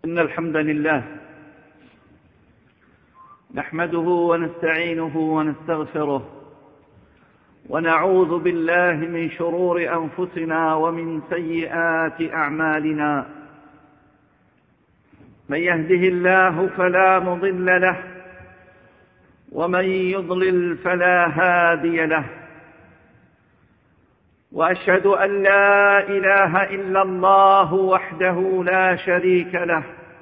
إن الحمد لله نحمده ونستعينه ونستغفره ونعوذ بالله من شرور أنفسنا ومن سيئات أعمالنا. من يهده الله فلا مضل له ومن يضلل فلا هادي له، وأشهد أن لا إله إلا الله وحده لا شريك له،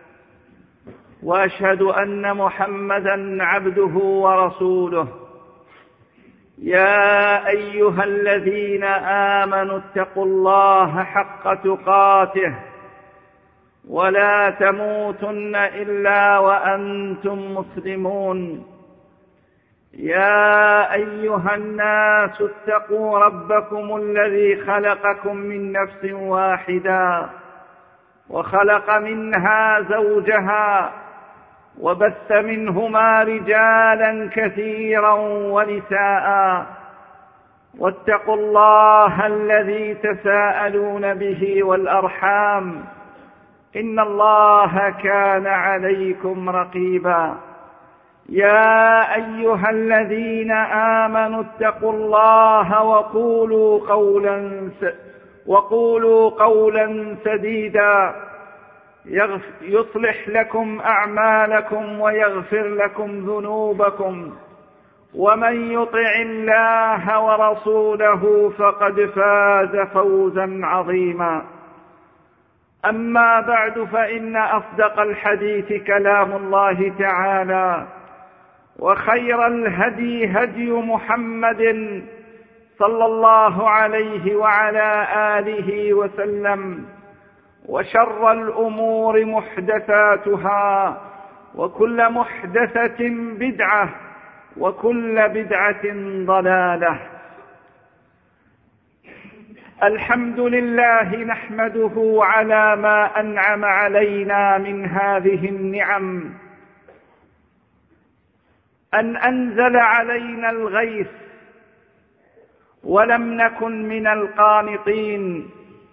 وأشهد أن محمدًا عبده ورسوله. يا أيها الذين آمنوا اتقوا الله حق تقاته ولا تموتن إلا وأنتم مسلمون. يا أيها الناس اتقوا ربكم الذي خلقكم من نفس واحدة وخلق منها زوجها وبث منهما رجالا كثيرا ونساء، واتقوا الله الذي تساءلون به والأرحام إن الله كان عليكم رقيبا. يا أيها الذين آمنوا اتقوا الله وقولوا قولا سديدا يصلح لكم أعمالكم ويغفر لكم ذنوبكم، ومن يطع الله ورسوله فقد فاز فوزا عظيما. أما بعد، فإن أصدق الحديث كلام الله تعالى، وخير الهدي هدي محمد صلى الله عليه وعلى آله وسلم، وشر الأمور محدثاتها، وكل محدثة بدعة، وكل بدعة ضلالة. الحمد لله نحمده على ما أنعم علينا من هذه النعم، أن أنزل علينا الغيث ولم نكن من القانطين،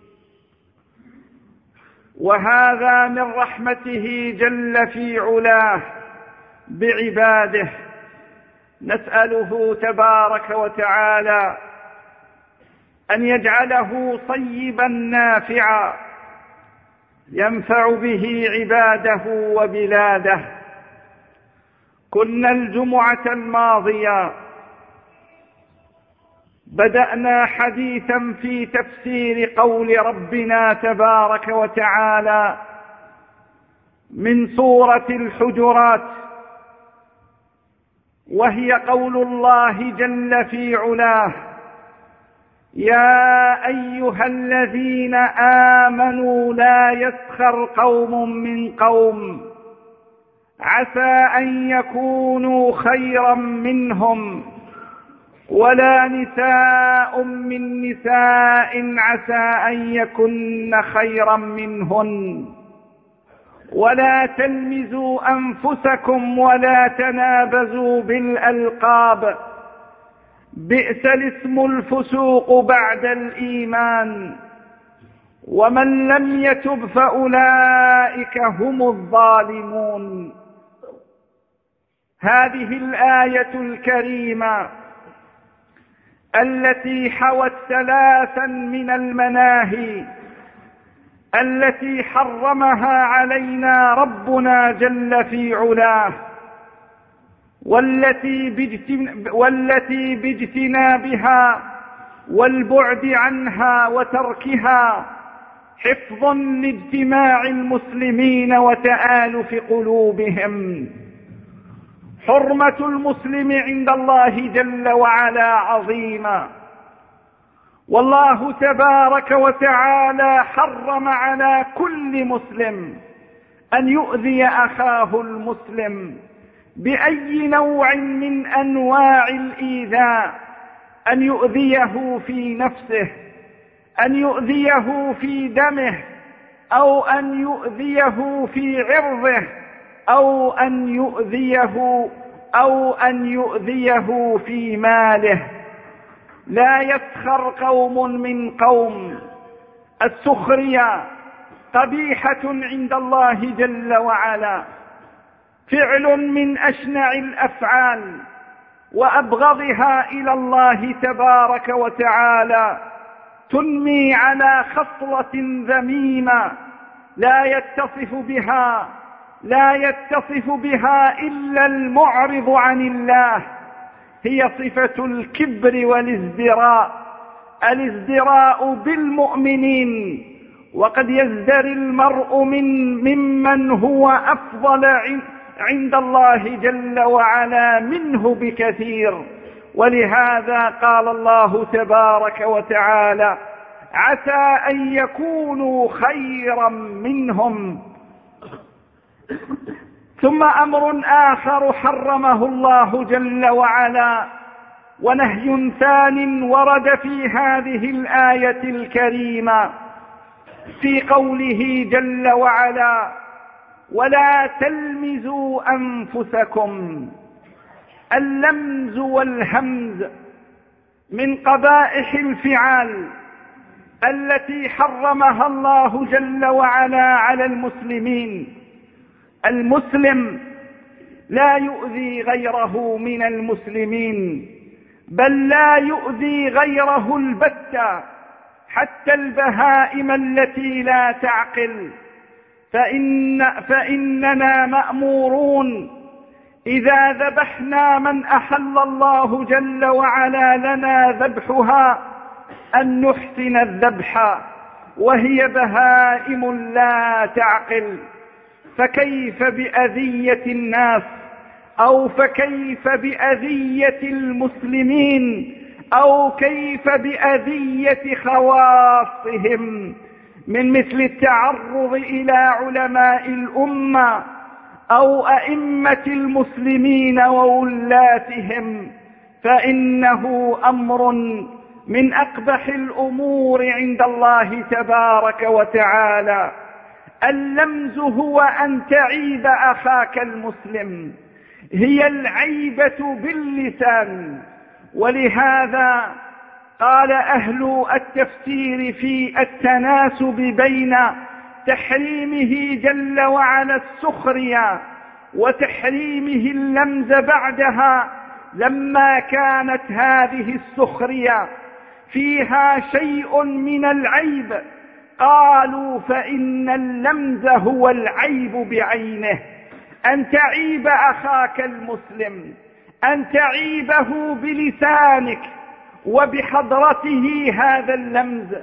وهذا من رحمته جل في علاه بعباده. نسأله تبارك وتعالى أن يجعله صيبا نافعا ينفع به عباده وبلاده. كنا الجمعة الماضية بدأنا حديثا في تفسير قول ربنا تبارك وتعالى من سورة الحجرات، وهي قول الله جل في علاه: يا أيها الذين آمنوا لا يسخر قوم من قوم عسى أن يكونوا خيرا منهم، ولا نساء من نساء عسى أن يكن خيرا منهن، ولا تلمزوا أنفسكم ولا تنابزوا بالألقاب، بئس الاسم الفسوق بعد الإيمان، ومن لم يتب فأولئك هم الظالمون. هذه الآية الكريمة التي حوت ثلاثا من المناهي التي حرمها علينا ربنا جل في علاه، والتي باجتنابها والبعد عنها وتركها حفظ لاجتماع المسلمين وتآلف قلوبهم. حرمة المسلم عند الله جل وعلا عظيمة، والله تبارك وتعالى حرم على كل مسلم أن يؤذي أخاه المسلم بأي نوع من أنواع الإيذاء، أن يؤذيه في نفسه، أن يؤذيه في دمه، أو أن يؤذيه في عرضه، أو أن يؤذيه في ماله. لا يسخر قوم من قوم. السخرية قبيحة عند الله جل وعلا، فعل من أشنع الأفعال وأبغضها إلى الله تبارك وتعالى، تنمي على خصلة ذميمة لا يتصف بها إلا المعرض عن الله، هي صفة الكبر والازدراء، الازدراء بالمؤمنين. وقد يزدري المرء ممن هو أفضل عند الله جل وعلا منه بكثير، ولهذا قال الله تبارك وتعالى: عسى أن يكونوا خيرا منهم. ثم أمر آخر حرمه الله جل وعلا، ونهي ثان ورد في هذه الآية الكريمة في قوله جل وعلا: ولا تلمزوا أنفسكم. اللمز والهمز من قبائح الفعال التي حرمها الله جل وعلا على المسلمين. المسلم لا يؤذي غيره من المسلمين، بل لا يؤذي غيره البتة، حتى البهائم التي لا تعقل. فإننا مأمورون إذا ذبحنا من أحل الله جل وعلا لنا ذبحها أن نحسن الذبح، وهي بهائم لا تعقل. فكيف بأذية الناس، أو فكيف بأذية المسلمين، أو كيف بأذية خواصهم، من مثل التعرض إلى علماء الأمة أو أئمة المسلمين وولاتهم، فإنه أمر من أقبح الأمور عند الله تبارك وتعالى. اللمز هو أن تعيب أخاك المسلم، هي العيبة باللسان. ولهذا قال أهل التفسير في التناسب بين تحريمه جل وعلا السخرية وتحريمه اللمز بعدها، لما كانت هذه السخرية فيها شيء من العيب قالوا فإن اللمز هو العيب بعينه، أن تعيب أخاك المسلم، أن تعيبه بلسانك وبحضرته هذا اللمز.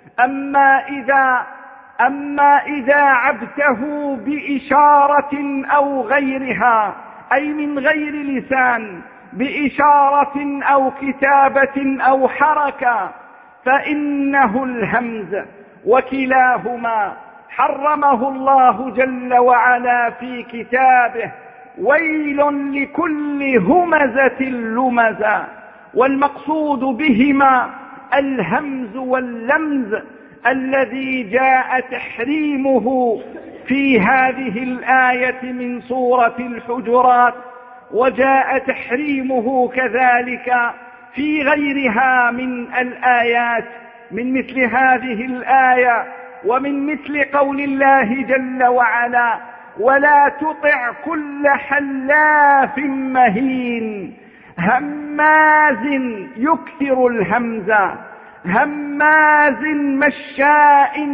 أما إذا عبته بإشارة أو غيرها، أي من غير لسان، بإشارة أو كتابة أو حركة، فإنه الهمز، وكلاهما حرمه الله جل وعلا في كتابه: ويل لكل همزة لمزة. والمقصود بهما الهمز واللمز الذي جاء تحريمه في هذه الآية من سورة الحجرات، وجاء تحريمه كذلك في غيرها من الآيات، من مثل هذه الآية ومن مثل قول الله جل وعلا: ولا تطع كل حلاف مهين هماز يكثر الهمزة هماز مشاء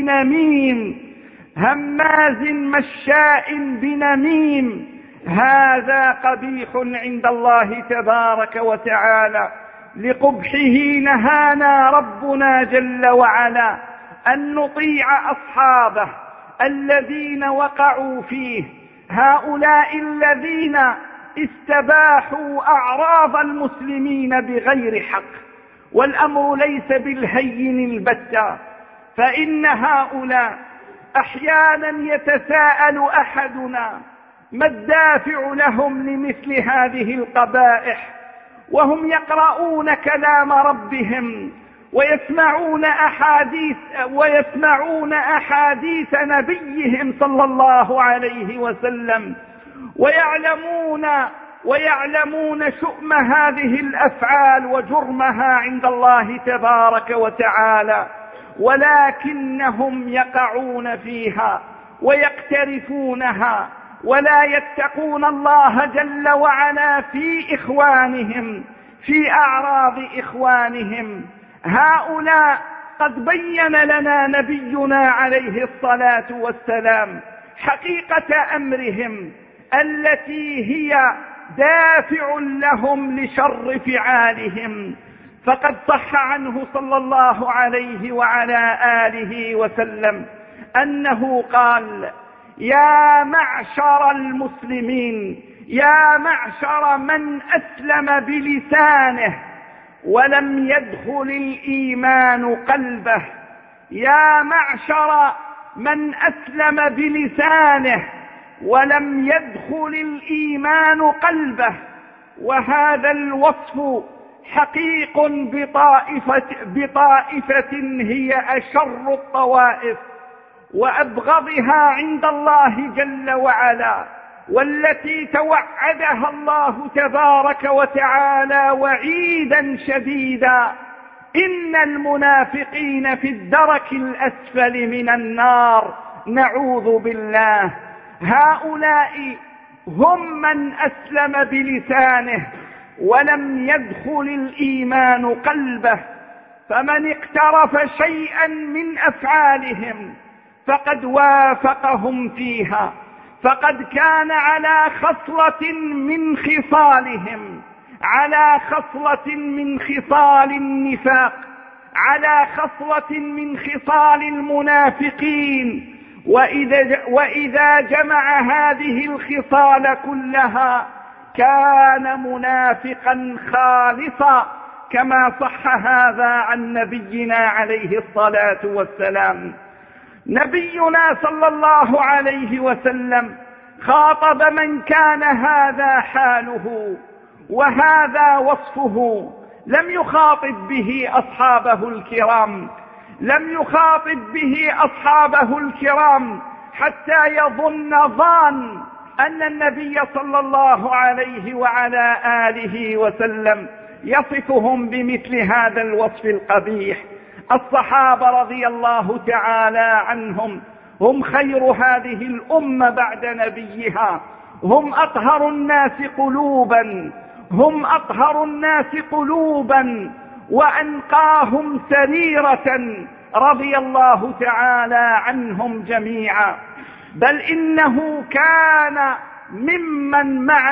بنميم. هذا قبيح عند الله تبارك وتعالى، لقبحه نهانا ربنا جل وعلا أن نطيع أصحابه الذين وقعوا فيه، هؤلاء الذين استباحوا أعراض المسلمين بغير حق. والأمر ليس بالهين البتة، فإن هؤلاء أحيانا يتساءل أحدنا ما الدافع لهم لمثل هذه القبائح، وهم يقرؤون كلام ربهم ويسمعون أحاديث نبيهم صلى الله عليه وسلم، ويعلمون شؤم هذه الأفعال وجرمها عند الله تبارك وتعالى، ولكنهم يقعون فيها ويقترفونها ولا يتقون الله جل وعلا في إخوانهم، في أعراض إخوانهم. هؤلاء قد بين لنا نبينا عليه الصلاة والسلام حقيقة أمرهم التي هي دافع لهم لشر فعالهم. فقد صح عنه صلى الله عليه وعلى آله وسلم أنه قال: يا معشر المسلمين، يا معشر من أسلم بلسانه ولم يدخل الإيمان قلبه، يا معشر من أسلم بلسانه ولم يدخل الإيمان قلبه. وهذا الوصف حقيق بطائفة هي أشر الطوائف وأبغضها عند الله جل وعلا، والتي توعدها الله تبارك وتعالى وعيدا شديدا: إن المنافقين في الدرك الأسفل من النار، نعوذ بالله. هؤلاء هم من أسلم بلسانه ولم يدخل الإيمان قلبه، فمن اقترف شيئا من أفعالهم فقد وافقهم فيها، فقد كان على خصلة من خصالهم، على خصلة من خصال النفاق، على خصلة من خصال المنافقين. وإذا جمع هذه الخصال كلها كان منافقا خالصا، كما صح هذا عن نبينا عليه الصلاة والسلام. نبينا صلى الله عليه وسلم خاطب من كان هذا حاله وهذا وصفه، لم يخاطب به أصحابه الكرام، لم يخاطب به أصحابه الكرام حتى يظن ظان أن النبي صلى الله عليه وعلى آله وسلم يصفهم بمثل هذا الوصف القبيح. الصحابة رضي الله تعالى عنهم هم خير هذه الأمة بعد نبيها، هم أطهر الناس قلوبا، هم أطهر الناس قلوبا وأنقاهم سريرة، رضي الله تعالى عنهم جميعا. بل إنه كان ممن مع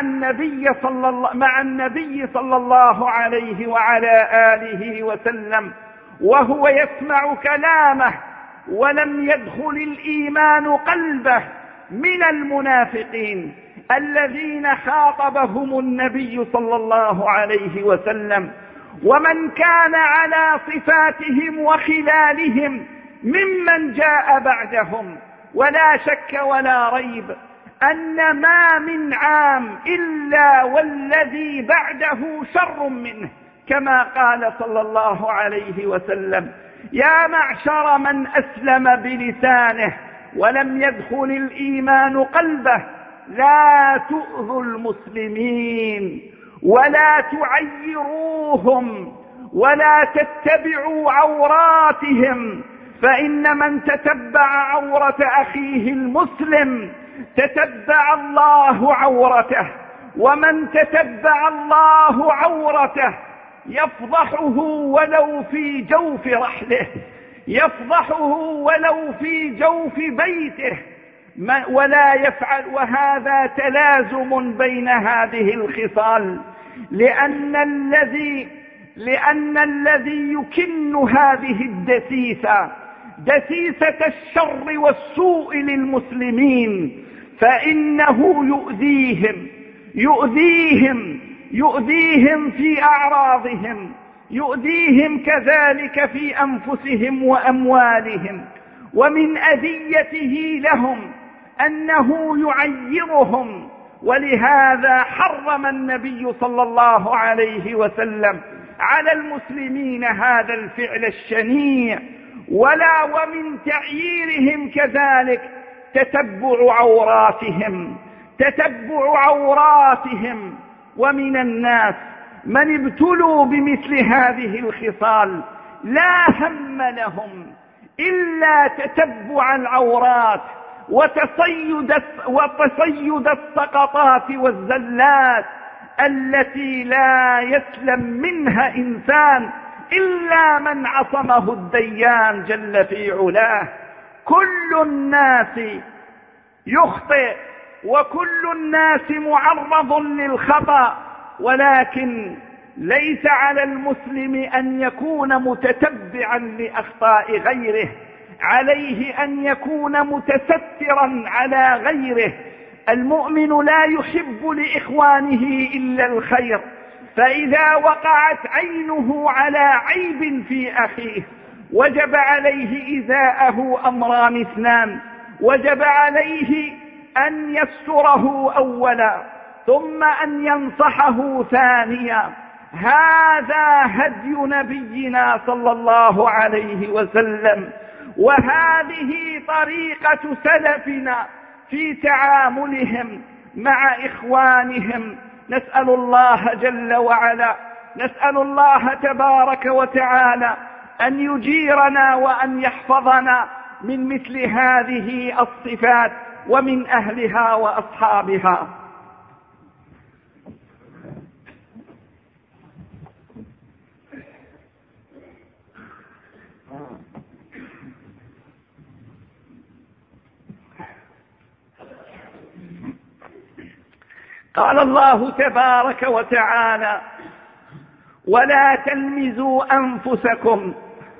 النبي صلى الله عليه وعلى آله وسلم وهو يسمع كلامه ولم يدخل الإيمان قلبه من المنافقين الذين خاطبهم النبي صلى الله عليه وسلم، ومن كان على صفاتهم وخلالهم ممن جاء بعدهم. ولا شك ولا ريب أن ما من عام إلا والذي بعده شر منه، كما قال صلى الله عليه وسلم: يا معشر من أسلم بلسانه ولم يدخل الإيمان قلبه، لا تؤذوا المسلمين ولا تعيروهم ولا تتبعوا عوراتهم، فإن من تتبع عورة أخيه المسلم تتبع الله عورته، ومن تتبع الله عورته يفضحه ولو في جوف رحله، يفضحه ولو في جوف بيته ولا يفعل. وهذا تلازم بين هذه الخصال، لأن الذي يكن هذه الدسيسة، دسيسة الشر والسوء للمسلمين، فإنه يؤذيهم في أعراضهم، يؤذيهم كذلك في أنفسهم وأموالهم. ومن أذيته لهم أنه يعيرهم، ولهذا حرم النبي صلى الله عليه وسلم على المسلمين هذا الفعل الشنيع. ومن تعييرهم كذلك تتبع عوراتهم. ومن الناس من ابتلوا بمثل هذه الخصال لا هم لهم إلا تتبع العورات وتصيد السقطات والزلات التي لا يسلم منها إنسان إلا من عصمه الديان جل في علاه. كل الناس يخطئ وكل الناس معرض للخطأ، ولكن ليس على المسلم أن يكون متتبعا لأخطاء غيره، عليه أن يكون متسترا على غيره. المؤمن لا يحب لإخوانه إلا الخير، فإذا وقعت عينه على عيب في أخيه وجب عليه إزاءه أمران اثنان: وجب عليه أن يستره أولا، ثم أن ينصحه ثانيا. هذا هدي نبينا صلى الله عليه وسلم، وهذه طريقة سلفنا في تعاملهم مع إخوانهم. نسأل الله جل وعلا، نسأل الله تبارك وتعالى أن يجيرنا وأن يحفظنا من مثل هذه الصفات ومن أهلها وأصحابها. قال الله تبارك وتعالى: ولا تلمزوا أنفسكم.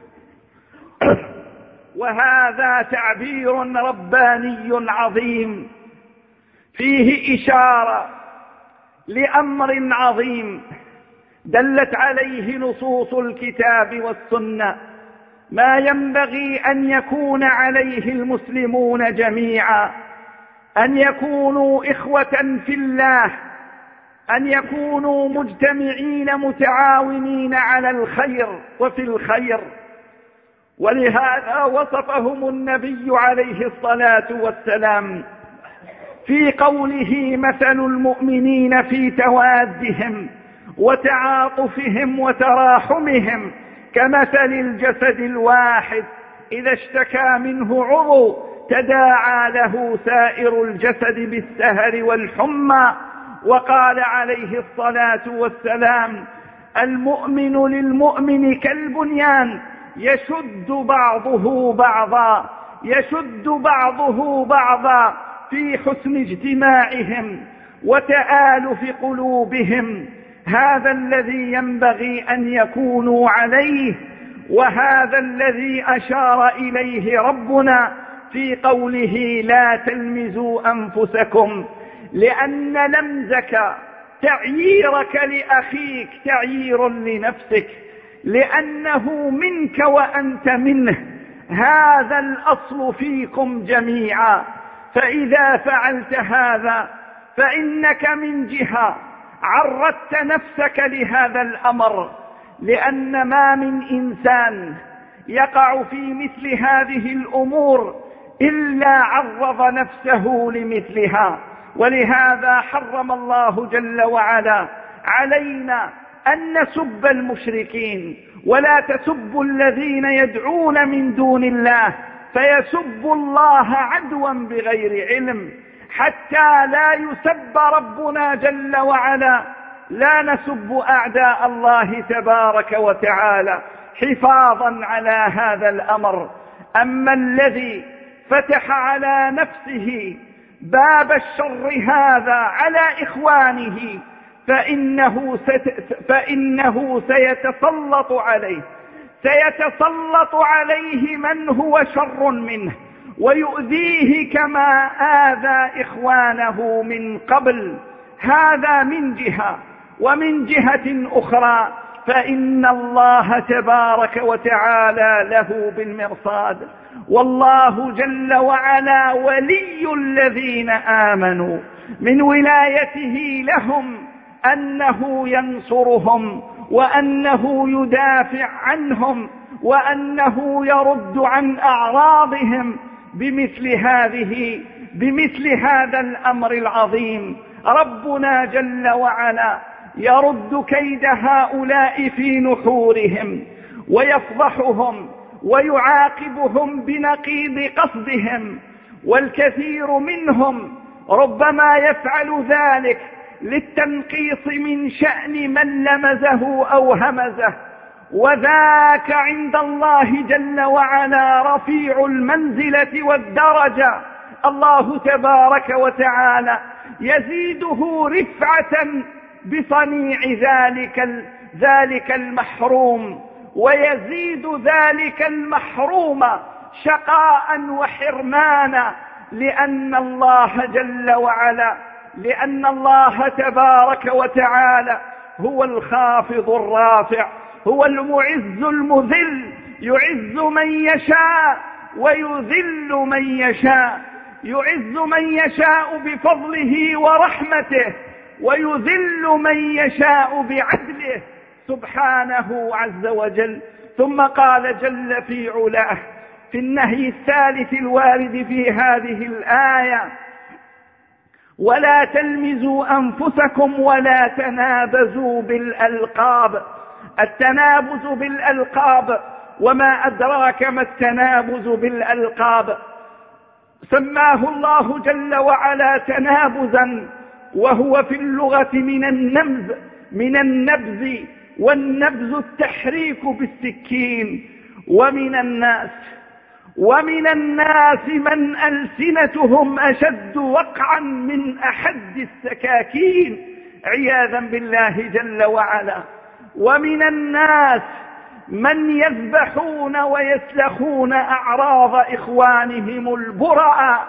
وهذا تعبير رباني عظيم فيه إشارة لأمر عظيم دلت عليه نصوص الكتاب والسنة، ما ينبغي أن يكون عليه المسلمون جميعا: أن يكونوا إخوة في الله، أن يكونوا مجتمعين متعاونين على الخير وفي الخير. ولهذا وصفهم النبي عليه الصلاة والسلام في قوله: مثل المؤمنين في توادهم وتعاطفهم وتراحمهم كمثل الجسد الواحد إذا اشتكى منه عضو تداعى له سائر الجسد بالسهر والحمى. وقال عليه الصلاة والسلام: المؤمن للمؤمن كالبنيان يشد بعضه بعضا في حسن اجتماعهم وتآلف قلوبهم. هذا الذي ينبغي أن يكونوا عليه، وهذا الذي أشار إليه ربنا في قوله: لا تلمزوا أنفسكم، لأن لمزك تعييرك لأخيك تعيير لنفسك، لأنه منك وأنت منه. هذا الأصل فيكم جميعا، فإذا فعلت هذا فإنك من جهة عرضت نفسك لهذا الأمر، لأن ما من إنسان يقع في مثل هذه الأمور إلا عرض نفسه لمثلها. ولهذا حرم الله جل وعلا علينا أن نسب المشركين: ولا تسبوا الذين يدعون من دون الله فيسبوا الله عدوا بغير علم، حتى لا يسب ربنا جل وعلا. لا نسب أعداء الله تبارك وتعالى حفاظا على هذا الأمر. أما الذي فتح على نفسه باب الشر هذا على إخوانه فإنه سيتسلط عليه من هو شر منه ويؤذيه كما آذى إخوانه من قبل. هذا من جهة، ومن جهة أخرى فإن الله تبارك وتعالى له بالمرصاد. والله جل وعلا ولي الذين آمنوا، من ولايته لهم أنه ينصرهم، وأنه يدافع عنهم، وأنه يرد عن أعراضهم بمثل هذا الأمر العظيم. ربنا جل وعلا يرد كيد هؤلاء في نحورهم ويفضحهم ويعاقبهم بنقيض قصدهم، والكثير منهم ربما يفعل ذلك للتنقيص من شأن من لمزه أو همزه، وذاك عند الله جل وعلا رفيع المنزلة والدرجة. الله تبارك وتعالى يزيده رفعة بصنيع ذلك المحروم، ويزيد ذلك المحروم شقاء وحرمانا، لأن الله تبارك وتعالى هو الخافض الرافع، هو المعز المذل، يعز من يشاء ويذل من يشاء، يعز من يشاء بفضله ورحمته، ويذل من يشاء بعدله سبحانه عز وجل. ثم قال جل في علاه في النهي الثالث الوارد في هذه الآية: ولا تلمزوا أنفسكم ولا تنابزوا بالألقاب. التنابز بالألقاب، وما أدراك ما التنابز بالألقاب؟ سماه الله جل وعلا تنابزا، وهو في اللغة من النبز، والنبز التحريك بالسكين. ومن الناس من ألسنتهم أشد وقعا من أحد السكاكين، عياذا بالله جل وعلا. ومن الناس من يذبحون ويسلخون أعراض إخوانهم البرأ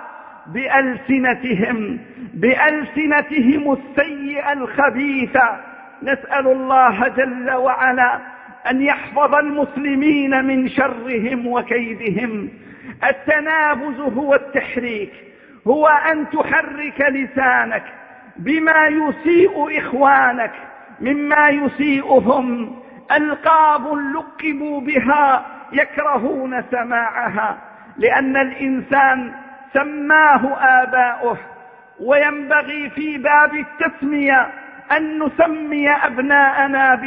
بألسنتهم السيئة الخبيثة. نسأل الله جل وعلا أن يحفظ المسلمين من شرهم وكيدهم. التنابز هو التحريك، هو أن تحرك لسانك بما يسيء إخوانك مما يسيئهم، ألقاب لقبوا بها يكرهون سماعها، لأن الإنسان سماه آباؤه، وينبغي في باب التسمية أن نسمي أبناءنا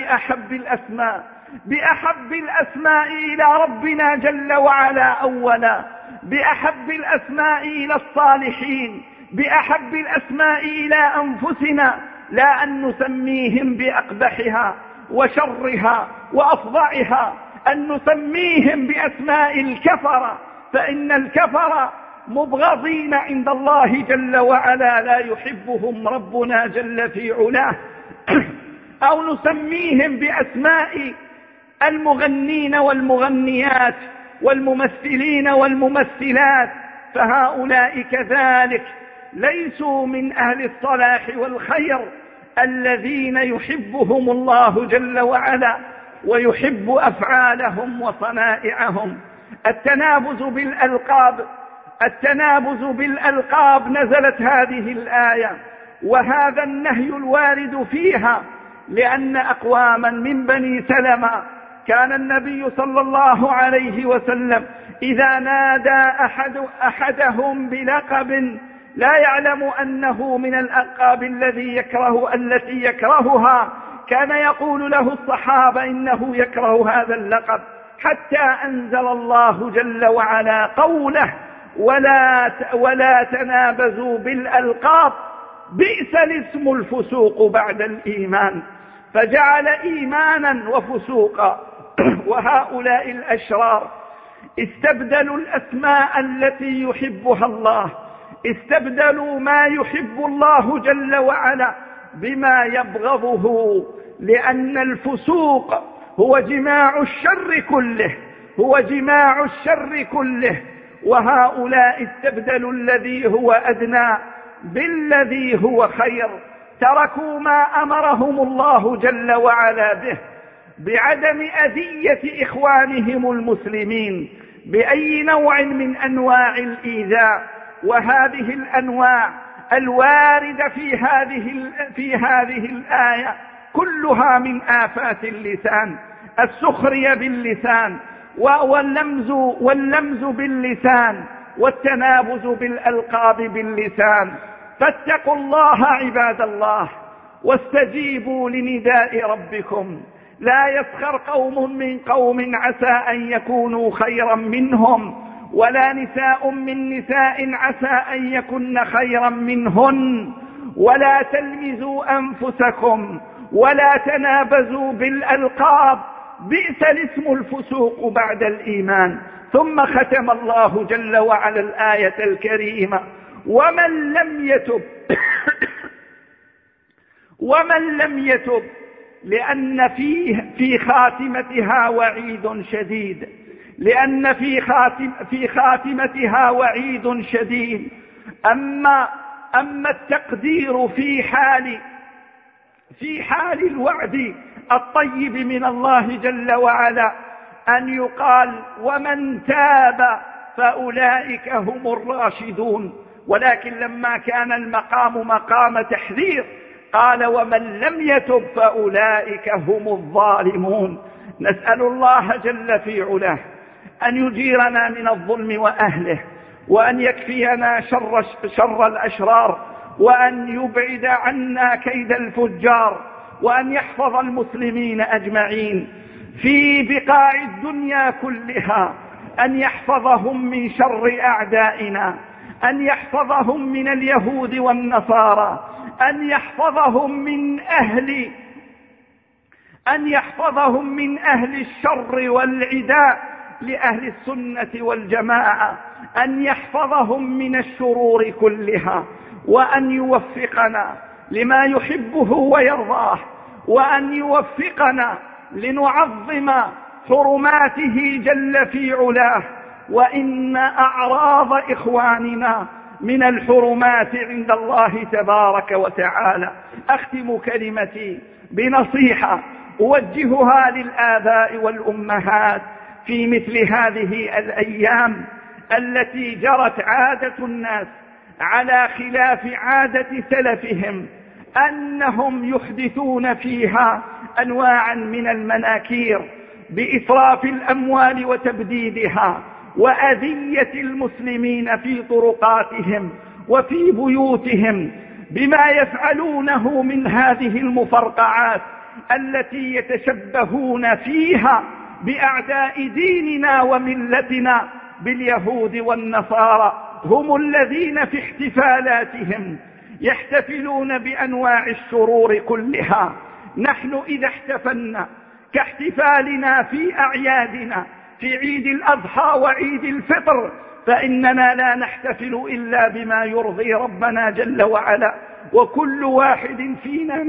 بأحب الأسماء إلى ربنا جل وعلا أولا، بأحب الأسماء إلى الصالحين، بأحب الأسماء إلى أنفسنا، لا أن نسميهم بأقبحها وشرها وأفظعها، أن نسميهم بأسماء الكفرة، فإن الكفرة مبغضين عند الله جل وعلا، لا يحبهم ربنا جل في علاه. أو نسميهم بأسماء المغنين والمغنيات والممثلين والممثلات، فهؤلاء كذلك ليسوا من أهل الصلاح والخير الذين يحبهم الله جل وعلا ويحب أفعالهم وصنائعهم. التنابز بالألقاب نزلت هذه الآية، وهذا النهي الوارد فيها لأن أقواما من بني سلمة كان النبي صلى الله عليه وسلم إذا نادى أحدهم بلقب لا يعلم أنه من الألقاب التي يكرهها، كان يقول له الصحابة إنه يكره هذا اللقب، حتى أنزل الله جل وعلا قوله: ولا تنابزوا بالألقاب بئس الاسم الفسوق بعد الإيمان، فجعل إيمانا وفسوقا. وهؤلاء الأشرار استبدلوا الأسماء التي يحبها الله، استبدلوا ما يحب الله جل وعلا بما يبغضه، لأن الفسوق هو جماع الشر كله، وهؤلاء استبدلوا الذي هو أدنى بالذي هو خير، تركوا ما أمرهم الله جل وعلا به بعدم أذية إخوانهم المسلمين بأي نوع من أنواع الإيذاء. وهذه الأنواع الواردة في هذه الآية كلها من آفات اللسان: السخرية باللسان، واللمز باللسان، والتنابز بالألقاب باللسان. فاتقوا الله عباد الله، واستجيبوا لنداء ربكم، لا يسخر قوم من قوم عسى أن يكونوا خيرا منهم، ولا نساء من نساء عسى أن يكن خيرا منهن، ولا تلمزوا أنفسكم ولا تنابزوا بالألقاب، بئس الاسم الفسوق بعد الإيمان. ثم ختم الله جل وعلا الآية الكريمة: ومن لم يتب لأن في خاتمتها وعيد شديد، لأن في خاتمتها وعيد شديد. أما التقدير في حال الوعد الطيب من الله جل وعلا أن يقال: ومن تاب فأولئك هم الراشدون، ولكن لما كان المقام مقام تحذير قال: ومن لم يتب فأولئك هم الظالمون. نسأل الله جل في علاه أن يجيرنا من الظلم وأهله، وأن يكفينا شر الأشرار، وأن يبعد عنا كيد الفجار، وأن يحفظ المسلمين أجمعين في بقاع الدنيا كلها، أن يحفظهم من شر أعدائنا، أن يحفظهم من اليهود والنصارى، أن يحفظهم من أهل الشر والعداء لأهل السنة والجماعة، أن يحفظهم من الشرور كلها، وأن يوفقنا لما يحبه ويرضاه، وأن يوفقنا لنعظم حرماته جل في علاه. وإن أعراض إخواننا من الحرمات عند الله تبارك وتعالى. أختم كلمتي بنصيحة أوجهها للآباء والأمهات في مثل هذه الأيام التي جرت عادة الناس على خلاف عادة سلفهم، أنهم يحدثون فيها أنواعا من المناكير بإسراف الأموال وتبديدها، وأذية المسلمين في طرقاتهم وفي بيوتهم، بما يفعلونه من هذه المفرقعات التي يتشبهون فيها بأعداء ديننا وملتنا باليهود والنصارى. هم الذين في احتفالاتهم يحتفلون بأنواع الشرور كلها. نحن إذا احتفلنا كاحتفالنا في أعيادنا في عيد الأضحى وعيد الفطر، فإننا لا نحتفل إلا بما يرضي ربنا جل وعلا، وكل واحد فينا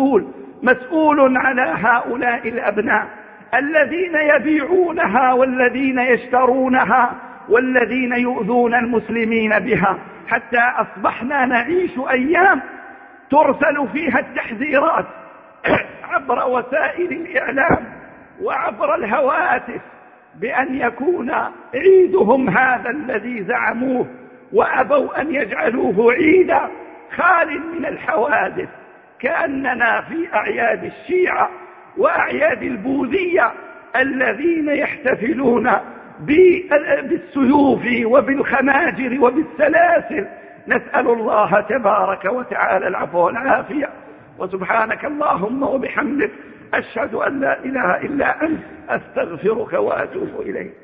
مسؤول على هؤلاء الأبناء الذين يبيعونها والذين يشترونها والذين يؤذون المسلمين بها، حتى أصبحنا نعيش أيام ترسل فيها التحذيرات عبر وسائل الإعلام وعبر الهواتف بأن يكون عيدهم هذا الذي زعموه وأبوا أن يجعلوه عيدا خال من الحوادث، كأننا في أعياد الشيعة وأعياد البوذية الذين يحتفلون بالسيوف وبالخناجر وبالسلاسل. نسأل الله تبارك وتعالى العفو والعافية. وسبحانك اللهم وبحمدك، أشهد أن لا إله إلا أنت، أستغفرك وأتوب إليك.